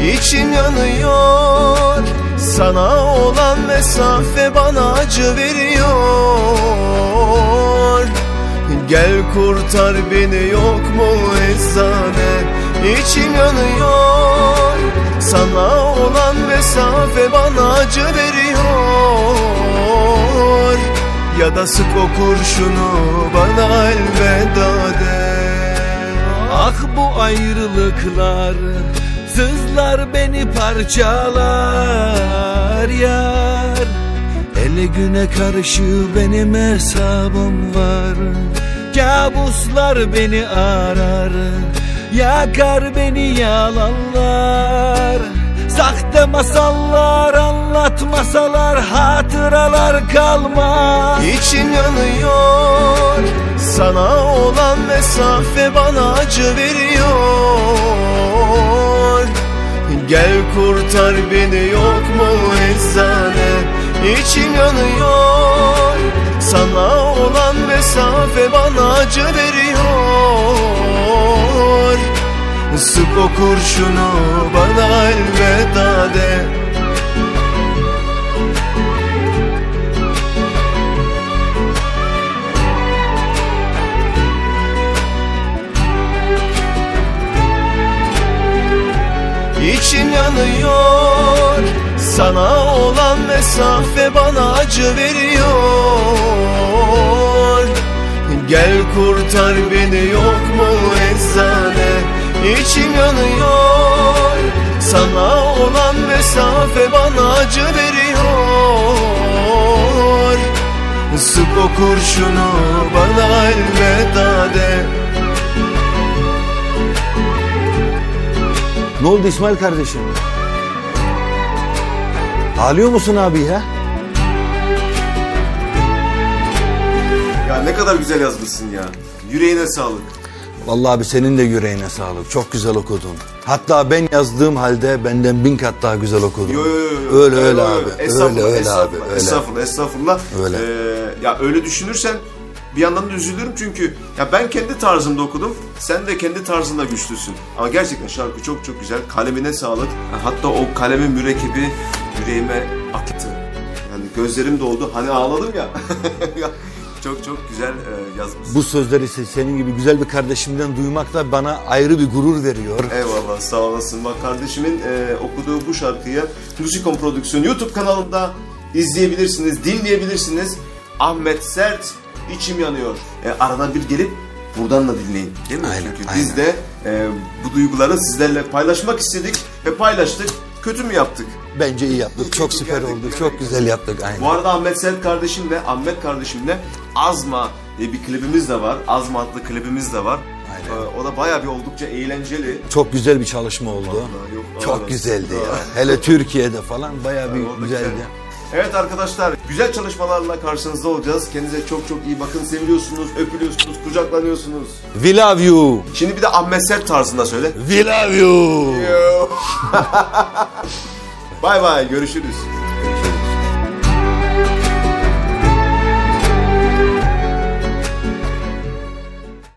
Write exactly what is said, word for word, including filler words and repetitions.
İçim yanıyor, sana olan mesafe bana acı veriyor. Gel kurtar beni, yok mu eczane? İçim yanıyor, sana olan mesafe bana acı veriyor. Ya da sık o kurşunu, bana elveda de. Ah bu ayrılıklar, sızlar beni parçalar yar. Ele güne karşı benim hesabım var. Kabuslar beni arar, yakar beni yalanlar. Sahte masallar anlatmasalar hatıralar kalmaz. İçim yanıyor, sana olan mesafe bana acı veriyor. Gel kurtar beni, yok mu eczane? İçim yanıyor, sana olan mesafe bana acı veriyor. Sık o kurşunu, bana elveda de. İçim yanıyor, sana olan mesafe bana acı veriyor. Gel kurtar beni, yok mu eczane? İçim yanıyor, sana olan mesafe bana acı veriyor. Sık o kurşunu, bana elveda de. Ne oldu İsmail kardeşim? Ağlıyor musun abi ya? Ya ne kadar güzel yazmışsın ya. Yüreğine sağlık. Vallahi abi senin de yüreğine sağlık. Çok güzel okudun. Hatta ben yazdığım halde benden bin kat daha güzel okudun. Yo, yo, yo. Öyle öyle, öyle abi. Estağfurullah, öyle öyle estağfurullah, abi. Öyle. Estağfurullah, estağfurullah. Öyle. Ee, ya öyle düşünürsen bir yandan da üzülürüm çünkü ya ben kendi tarzımda okudum. Sen de kendi tarzında güçlüsün. Ama gerçekten şarkı çok çok güzel. Kalemine sağlık. Hatta o kalemin mürekkebi yüreğime aktı. Yani gözlerim doldu. Hani ağladım ya. Çok çok güzel e, yazmışsın. Bu sözleri senin gibi güzel bir kardeşimden duymak da bana ayrı bir gurur veriyor. Eyvallah, sağ olasın. Bak kardeşimin e, okuduğu bu şarkıyı Müzikon Prodüksiyon YouTube kanalında izleyebilirsiniz, dinleyebilirsiniz. Ahmet Sert, İçim Yanıyor. E, arada bir gelip buradan da dinleyin. Değil mi? Aynen, Çünkü aynen. biz de e, bu duyguları sizlerle paylaşmak istedik ve paylaştık. Kötü mü yaptık? Bence iyi yaptık. Çok süper oldu. Çok güzel yaptık. Aynen. Bu arada Ahmet Sert kardeşimle, Ahmet kardeşimle Azma diye bir klibimiz de var. Azma adlı klibimiz de var. Ee, o da bayağı bir oldukça eğlenceli. Çok güzel bir çalışma oldu. Vallahi yok, Çok arası. güzeldi ya. Hele Türkiye'de falan bayağı bir Orada güzeldi. güzel. Evet arkadaşlar, güzel çalışmalarla karşınızda olacağız. Kendinize çok çok iyi bakın. Seviliyorsunuz, öpülüyorsunuz, kucaklanıyorsunuz. We love you. Şimdi bir de Ahmet Sert tarzında söyle. We love you. Bye bye, görüşürüz.